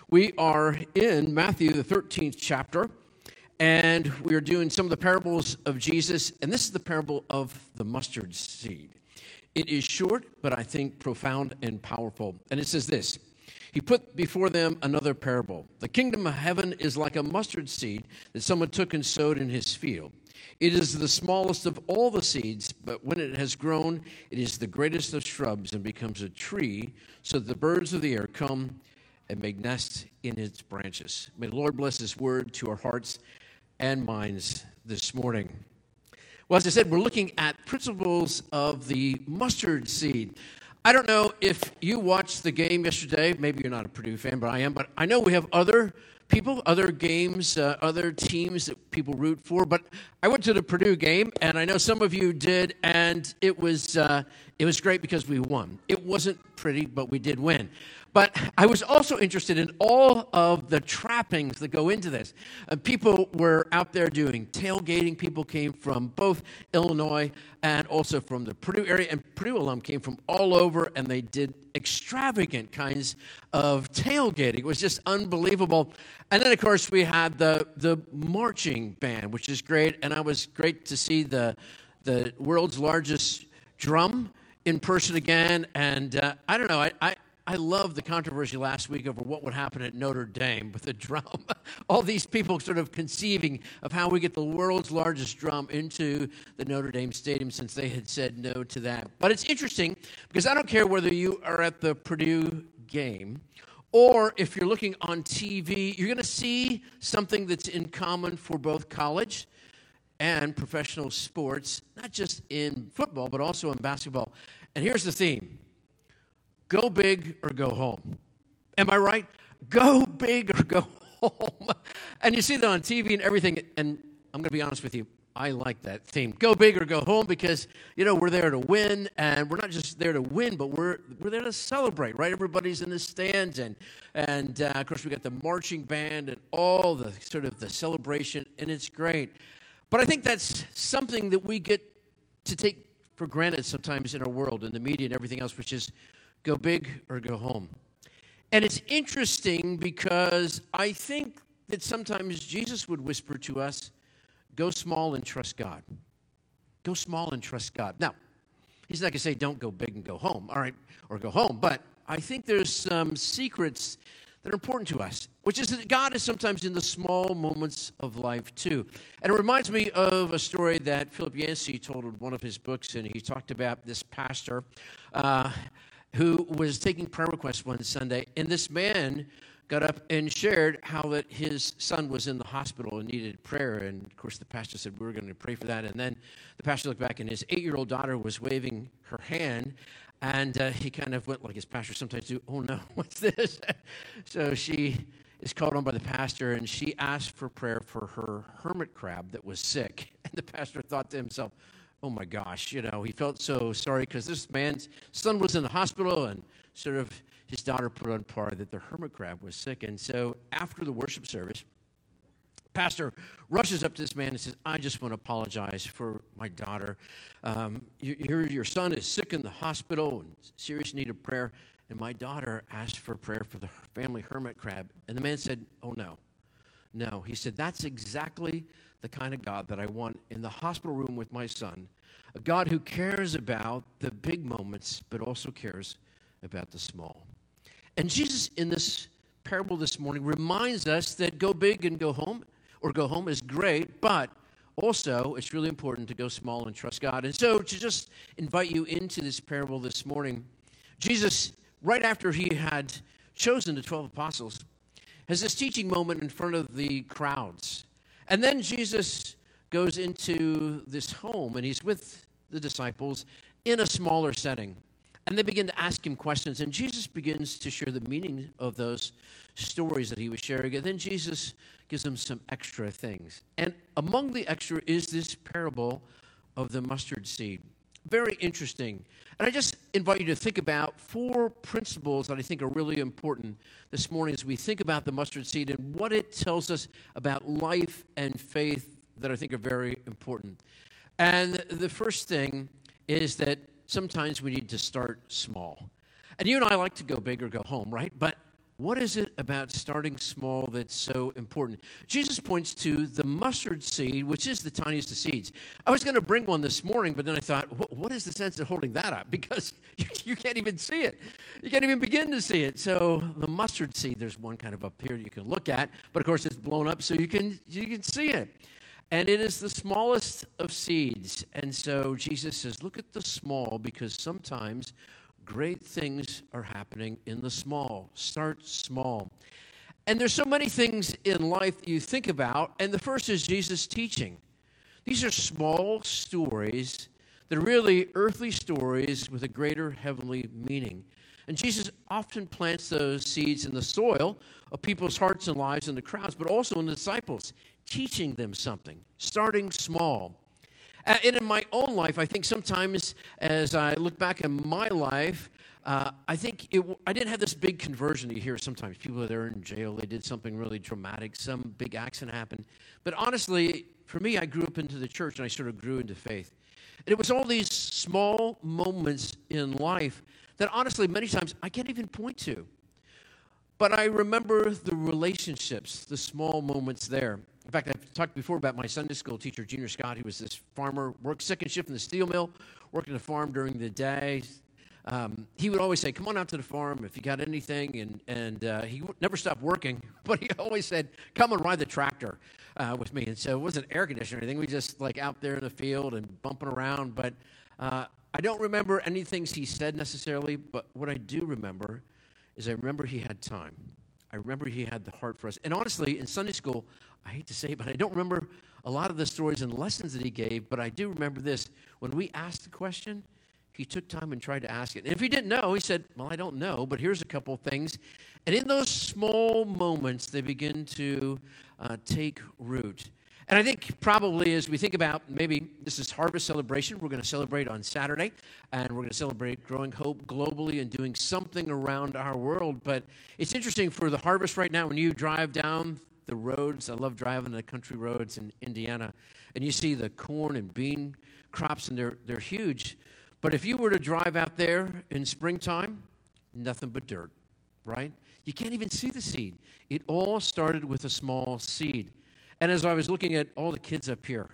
We are in Matthew, the 13th chapter, and we are doing some of the parables of Jesus, and this is the parable of the mustard seed. It is short, but I think profound and powerful. And it says this: He put before them another parable. The kingdom of heaven is like a mustard seed that someone took and sowed in his field. It is the smallest of all the seeds, but when it has grown, it is the greatest of shrubs and becomes a tree, so that the birds of the air come and make nests in its branches. May the Lord bless His word to our hearts and minds this morning. Well, as I said, we're looking at principles of the mustard seed. I don't know if you watched the game yesterday. Maybe you're not a Purdue fan, but I am. But I know we have other people, other games, other teams that people root for. But I went to the Purdue game, and I know some of you did, and it was great because we won. It wasn't pretty, but we did win. But I was also interested in all of the trappings that go into this. People were out there doing tailgating. People came from both Illinois and also from the Purdue area. And Purdue alum came from all over, and they did extravagant kinds of tailgating. It was just unbelievable. And then, of course, we had the marching band, which is great. And it was great to see the world's largest drum in person again. And I don't know, I love the controversy last week over what would happen at Notre Dame with the drum. All these people sort of conceiving of how we get the world's largest drum into the Notre Dame Stadium, since they had said no to that. But it's interesting because I don't care whether you are at the Purdue game or if you're looking on TV, you're going to see something that's in common for both college and professional sports, not just in football, but also in basketball. And here's the theme: go big or go home. Am I right? Go big or go home. And you see that on TV and everything, and I'm going to be honest with you, I like that theme. Go big or go home, because, we're there to win, and we're not just there to win, but we're there to celebrate, right? Everybody's in the stands, and of course we got the marching band and all the sort of the celebration, and it's great. But I think that's something that we get to take for granted sometimes in our world, in the media and everything else, which is go big or go home. And it's interesting because I think that sometimes Jesus would whisper to us, go small and trust God. Go small and trust God. Now, he's not going to say don't go big and go home, all right, or go home. But I think there's some secrets that are important to us, which is that God is sometimes in the small moments of life too. And it reminds me of a story that Philip Yancey told in one of his books, and he talked about this pastor who was taking prayer requests one Sunday, and this man got up and shared how that his son was in the hospital and needed prayer. And, of course, the pastor said, we're going to pray for that. And then the pastor looked back, and his 8-year-old daughter was waving her hand, and he kind of went like his pastors sometimes do, oh, no, what's this? So she is called on by the pastor, and she asked for prayer for her hermit crab that was sick. And the pastor thought to himself, oh my gosh, he felt so sorry because this man's son was in the hospital, and sort of his daughter put on par that the hermit crab was sick. And so after the worship service, pastor rushes up to this man and says, I just want to apologize for my daughter. Your son is sick in the hospital and serious need of prayer, and my daughter asked for prayer for the family hermit crab. And the man said, oh no. No, he said, that's exactly the kind of God that I want in the hospital room with my son, a God who cares about the big moments, but also cares about the small. And Jesus, in this parable this morning, reminds us that go big and go home, or go home, is great, but also it's really important to go small and trust God. And so to just invite you into this parable this morning, Jesus, right after he had chosen the 12 apostles, has this teaching moment in front of the crowds. And then Jesus goes into this home, and he's with the disciples in a smaller setting. And they begin to ask him questions, and Jesus begins to share the meaning of those stories that he was sharing. And then Jesus gives them some extra things. And among the extra is this parable of the mustard seed. Very interesting. And I just invite you to think about 4 principles that I think are really important this morning as we think about the mustard seed and what it tells us about life and faith that I think are very important. And the first thing is that sometimes we need to start small. And you and I like to go big or go home, right? But What is it about starting small that's so important? Jesus points to the mustard seed, which is the tiniest of seeds. I was going to bring one this morning, but then I thought, what is the sense of holding that up? Because you can't even see it. You can't even begin to see it. So the mustard seed, there's one kind of up here you can look at, but of course it's blown up so you can see it. And it is the smallest of seeds. And so Jesus says, look at the small, because sometimes great things are happening in the small. Start small. And there's so many things in life that you think about, and the first is Jesus' teaching. These are small stories that are really earthly stories with a greater heavenly meaning. And Jesus often plants those seeds in the soil of people's hearts and lives in the crowds, but also in the disciples, teaching them something, starting small. And in my own life, I think sometimes as I look back in my life, I think I didn't have this big conversion that you hear sometimes. People that are in jail, they did something really dramatic, some big accident happened. But honestly, for me, I grew up into the church and I sort of grew into faith. And it was all these small moments in life that honestly, many times, I can't even point to. But I remember the relationships, the small moments there. In fact, I've talked before about my Sunday school teacher, Junior Scott. He was this farmer, worked second shift in the steel mill, worked in the farm during the day. He would always say, come on out to the farm if you got anything. And he never stopped working, but he always said, come and ride the tractor with me. And so it wasn't air conditioning or anything. We just like out there in the field and bumping around. But I don't remember any things he said necessarily, but what I do remember is I remember he had time. I remember he had the heart for us. And honestly, in Sunday school, I hate to say it, but I don't remember a lot of the stories and lessons that he gave, but I do remember this. When we asked the question, he took time and tried to ask it. And if he didn't know, he said, well, I don't know, but here's a couple of things. And in those small moments, they begin to take root. And I think probably as we think about maybe this is Harvest Celebration, we're going to celebrate on Saturday, and we're going to celebrate growing hope globally and doing something around our world. But it's interesting for the harvest right now, when you drive down the roads, I love driving the country roads in Indiana, and you see the corn and bean crops, and they're huge. But if you were to drive out there in springtime, nothing but dirt, right? You can't even see the seed. It all started with a small seed. And as I was looking at all the kids up here,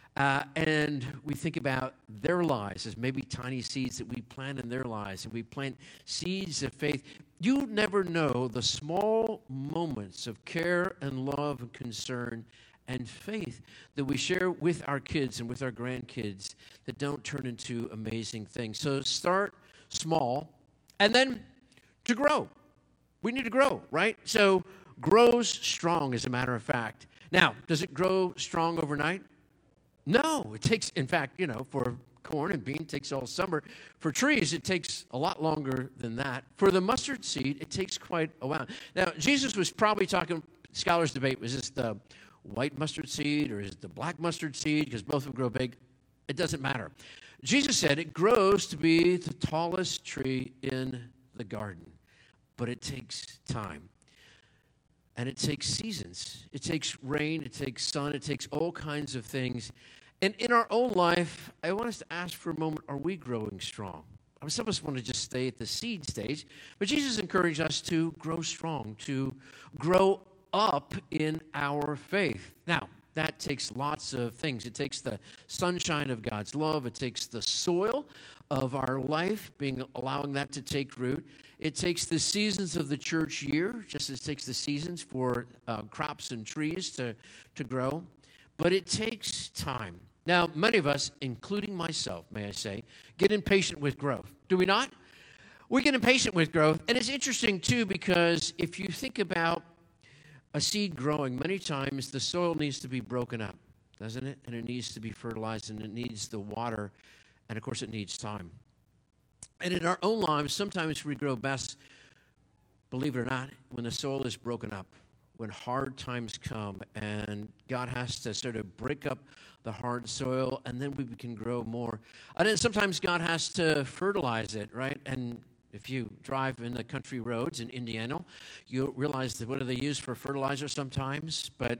and we think about their lives as maybe tiny seeds that we plant in their lives, and we plant seeds of faith, you never know the small moments of care and love and concern and faith that we share with our kids and with our grandkids that don't turn into amazing things. So start small, and then to grow. We need to grow, right? So grows strong, as a matter of fact. Now, does it grow strong overnight? No. It takes, in fact, for corn and bean, it takes all summer. For trees, it takes a lot longer than that. For the mustard seed, it takes quite a while. Now, Jesus was probably talking, scholars debate, was this the white mustard seed or is it the black mustard seed? Because both of them grow big. It doesn't matter. Jesus said it grows to be the tallest tree in the garden, but it takes time. And it takes seasons. It takes rain, it takes sun, it takes all kinds of things. And in our own life, I want us to ask for a moment, are we growing strong? Some of us want to just stay at the seed stage, but Jesus encouraged us to grow strong, to grow up in our faith. Now, that takes lots of things. It takes the sunshine of God's love. It takes the soil of our life, allowing that to take root. It takes the seasons of the church year, just as it takes the seasons for crops and trees to grow. But it takes time. Now, many of us, including myself, may I say, get impatient with growth. Do we not? We get impatient with growth. And it's interesting, too, because if you think about a seed growing, many times the soil needs to be broken up, doesn't it? And it needs to be fertilized, and it needs the water, and of course it needs time. And in our own lives, sometimes we grow best, believe it or not, when the soil is broken up, when hard times come, and God has to sort of break up the hard soil, and then we can grow more. And then sometimes God has to fertilize it, right? And if you drive in the country roads in Indiana, you'll realize that what do they use for fertilizer sometimes? But,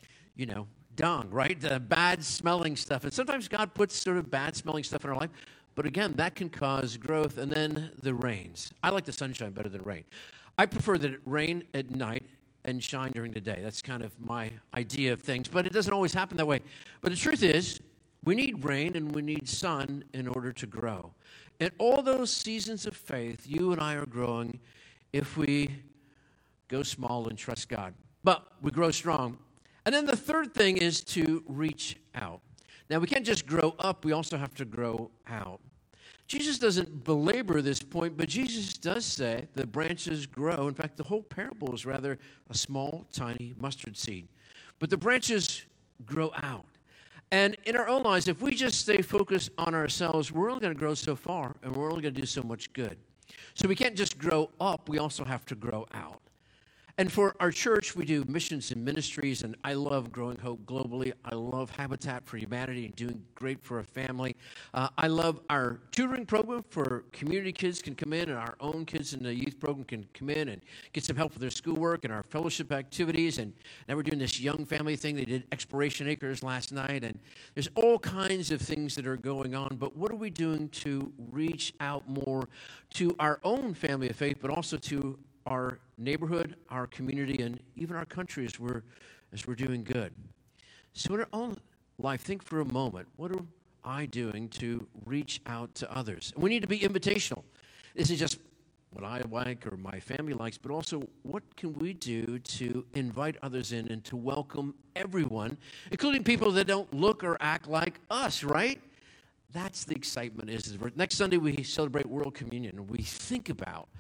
dung, right? The bad-smelling stuff. And sometimes God puts sort of bad-smelling stuff in our life. But again, that can cause growth. And then the rains. I like the sunshine better than rain. I prefer that it rain at night and shine during the day. That's kind of my idea of things, but it doesn't always happen that way. But the truth is, we need rain and we need sun in order to grow. In all those seasons of faith, you and I are growing if we go small and trust God. But we grow strong. And then the third thing is to reach out. Now, we can't just grow up, we also have to grow out. Jesus doesn't belabor this point, but Jesus does say the branches grow. In fact, the whole parable is rather a small, tiny mustard seed. But the branches grow out. And in our own lives, if we just stay focused on ourselves, we're only going to grow so far, and we're only going to do so much good. So we can't just grow up, we also have to grow out. And for our church, we do missions and ministries, and I love Growing Hope globally. I love Habitat for Humanity and doing great for a family. I love our tutoring program for community kids can come in, and our own kids in the youth program can come in and get some help with their schoolwork and our fellowship activities. And now we're doing this young family thing. They did Exploration Acres last night, and there's all kinds of things that are going on. But what are we doing to reach out more to our own family of faith, but also to our neighborhood, our community, and even our country as we're doing good? So in our own life, think for a moment, what am I doing to reach out to others? And we need to be invitational. This is just what I like or my family likes, but also what can we do to invite others in and to welcome everyone, including people that don't look or act like us, right? That's the excitement. Next Sunday we celebrate World Communion, and we think about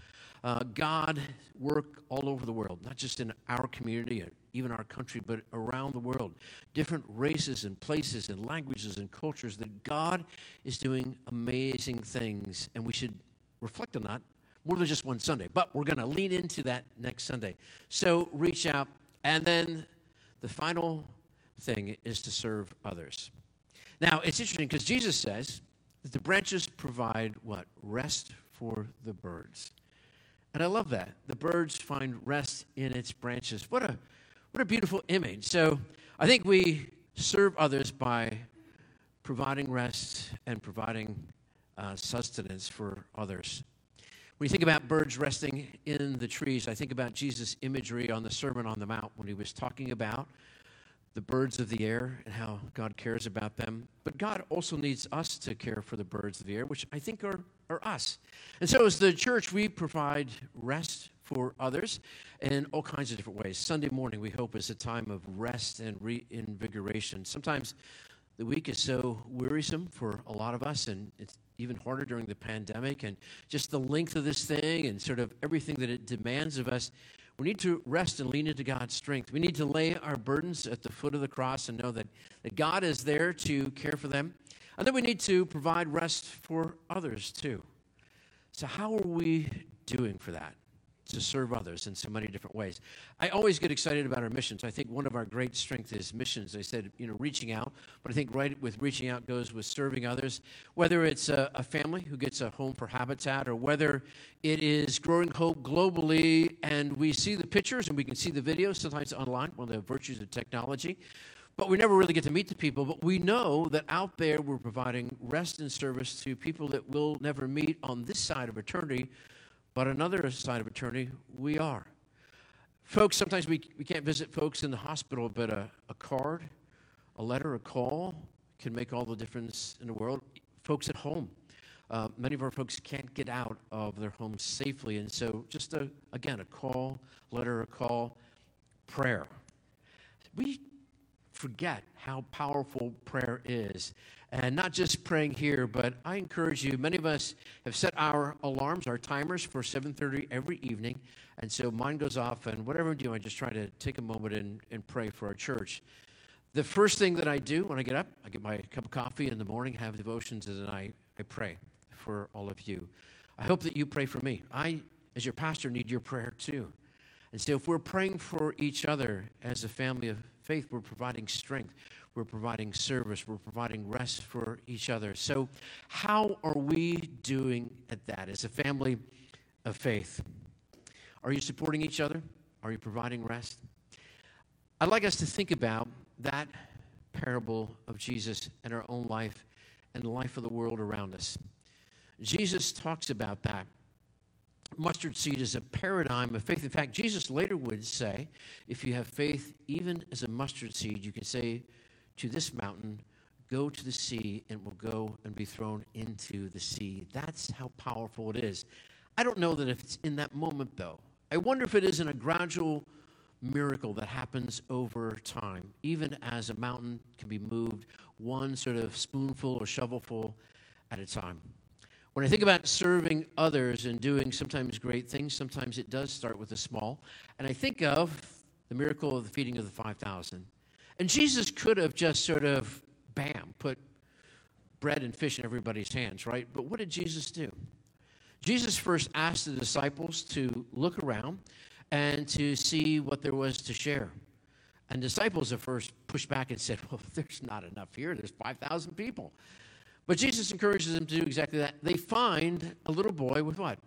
God work all over the world, not just in our community and even our country, but around the world. Different races and places and languages and cultures, that God is doing amazing things, and we should reflect on that more than just one Sunday. But we're going to lean into that next Sunday. So reach out. And then the final thing is to serve others. Now, it's interesting because Jesus says that the branches provide what? Rest for the birds. And I love that. The birds find rest in its branches. What a beautiful image. So I think we serve others by providing rest and providing sustenance for others. When you think about birds resting in the trees, I think about Jesus' imagery on the Sermon on the Mount when he was talking about the birds of the air and how God cares about them. But God also needs us to care for the birds of the air, which I think are us. And so as the church, we provide rest for others in all kinds of different ways. Sunday morning, we hope, is a time of rest and reinvigoration. Sometimes the week is so wearisome for a lot of us, and it's even harder during the pandemic, and just the length of this thing and sort of everything that it demands of us. We need to rest and lean into God's strength. We need to lay our burdens at the foot of the cross and know that God is there to care for them. And then we need to provide rest for others too. So how are we doing for that? To serve others in so many different ways. I always get excited about our missions. I think one of our great strengths is missions. I said, reaching out, but I think right with reaching out goes with serving others, whether it's a family who gets a home for Habitat, or whether it is Growing Hope globally, and we see the pictures and we can see the videos, sometimes online, one of the virtues of technology, but we never really get to meet the people. But we know that out there we're providing rest and service to people that we'll never meet on this side of eternity, but another side of eternity, we are. Folks, sometimes we can't visit folks in the hospital, but a card, a letter, a call can make all the difference in the world. Folks at home, many of our folks can't get out of their homes safely, and so just, again, a call, letter, a call, prayer. We forget how powerful prayer is. And not just praying here, but I encourage you, many of us have set our alarms, our timers for 7:30 every evening. And so mine goes off, and whatever I'm doing, I just try to take a moment and pray for our church. The first thing that I do when I get up, I get my cup of coffee in the morning, have devotions, and then I pray for all of you. I hope that you pray for me. I, as your pastor, need your prayer too. And so if we're praying for each other as a family of faith, we're providing strength. We're providing service. We're providing rest for each other. So how are we doing at that as a family of faith? Are you supporting each other? Are you providing rest? I'd like us to think about that parable of Jesus in our own life and the life of the world around us. Jesus talks about that. Mustard seed is a paradigm of faith. In fact, Jesus later would say, if you have faith even as a mustard seed, you can say to this mountain, go to the sea, and will go and be thrown into the sea. That's how powerful it is. I don't know that if it's in that moment, though. I wonder if it isn't a gradual miracle that happens over time, even as a mountain can be moved one sort of spoonful or shovelful at a time. When I think about serving others and doing sometimes great things, sometimes it does start with the small. And I think of the miracle of the feeding of the 5,000. And Jesus could have just sort of, bam, put bread and fish in everybody's hands, right? But what did Jesus do? Jesus first asked the disciples to look around and to see what there was to share. And disciples at first pushed back and said, well, there's not enough here. There's 5,000 people. But Jesus encourages them to do exactly that. They find a little boy with what?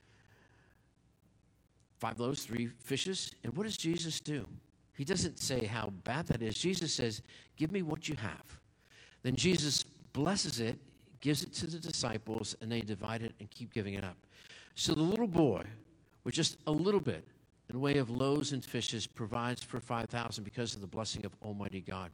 5 loaves, 3 fishes. And what does Jesus do? He doesn't say how bad that is. Jesus says, give me what you have. Then Jesus blesses it, gives it to the disciples, and they divide it and keep giving it up. So the little boy, with just a little bit in way of loaves and fishes, provides for 5,000 because of the blessing of Almighty God.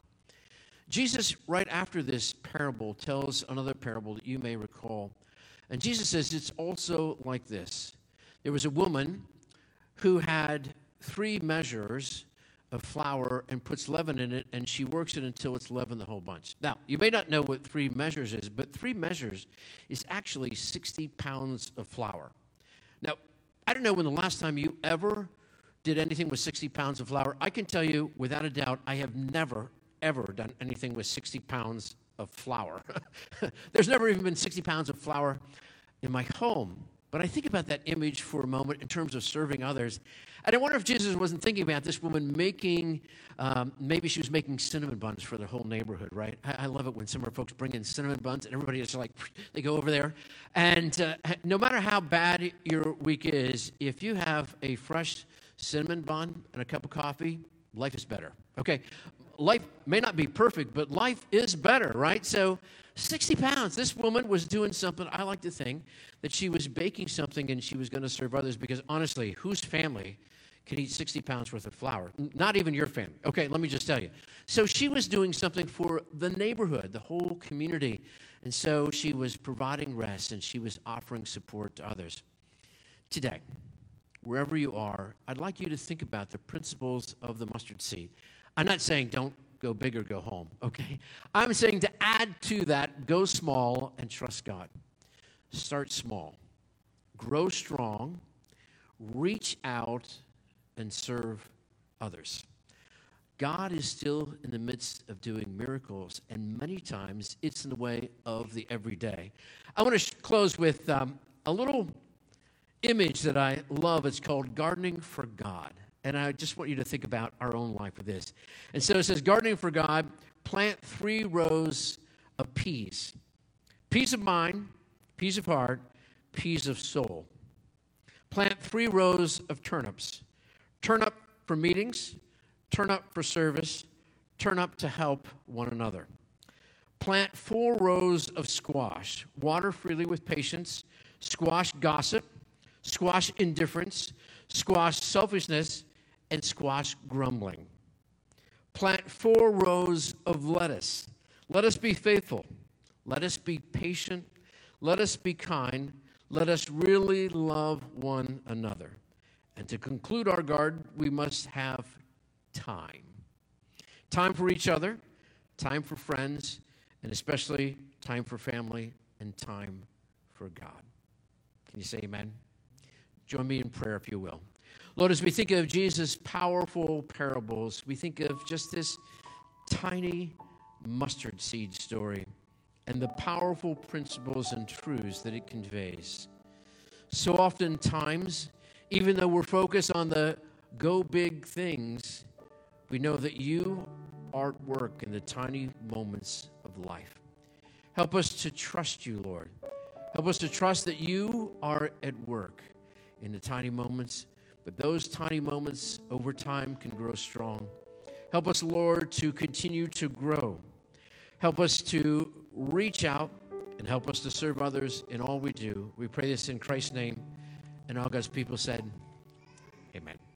Jesus, right after this parable, tells another parable that you may recall. And Jesus says it's also like this. There was a woman who had 3 measures of flour and puts leaven in it, and she works it until it's leavened the whole bunch. Now, you may not know what 3 measures is, but 3 measures is actually 60 pounds of flour. Now, I don't know when the last time you ever did anything with 60 pounds of flour. I can tell you, without a doubt, I have never ever done anything with 60 pounds of flour. There's never even been 60 pounds of flour in my home. But I think about that image for a moment in terms of serving others. And I wonder if Jesus wasn't thinking about this woman making, maybe she was making cinnamon buns for their whole neighborhood, right? I love it when some of our folks bring in cinnamon buns and everybody is like, they go over there. And no matter how bad your week is, if you have a fresh cinnamon bun and a cup of coffee, life is better. Okay, life may not be perfect, but life is better, right? So 60 pounds. This woman was doing something. I like to think that she was baking something and she was going to serve others because honestly, whose family can eat 60 pounds worth of flour? Not even your family. Okay, let me just tell you. So she was doing something for the neighborhood, the whole community. And so she was providing rest and she was offering support to others. Today, wherever you are, I'd like you to think about the principles of the mustard seed. I'm not saying don't go big or go home, okay? I'm saying to add to that, go small and trust God. Start small. Grow strong. Reach out and serve others. God is still in the midst of doing miracles, and many times it's in the way of the everyday. I want to close with a little image that I love. It's called Gardening for God. And I just want you to think about our own life with this. And so it says, gardening for God, plant 3 rows of peas. Peas of mind, peas of heart, peas of soul. Plant 3 rows of turnips. Turnip for meetings, turnip for service, turnip to help one another. Plant 4 rows of squash. Water freely with patience, squash gossip, squash indifference, squash selfishness, and squash grumbling. Plant 4 rows of lettuce. Let us be faithful. Let us be patient. Let us be kind. Let us really love one another. And to conclude our garden, we must have time. Time for each other, time for friends, and especially time for family and time for God. Can you say amen? Join me in prayer if you will. Lord, as we think of Jesus' powerful parables, we think of just this tiny mustard seed story and the powerful principles and truths that it conveys. So oftentimes, even though we're focused on the go big things, we know that you are at work in the tiny moments of life. Help us to trust you, Lord. Help us to trust that you are at work in the tiny moments, but those tiny moments over time can grow strong. Help us, Lord, to continue to grow. Help us to reach out and help us to serve others in all we do. We pray this in Christ's name. And all God's people said, amen.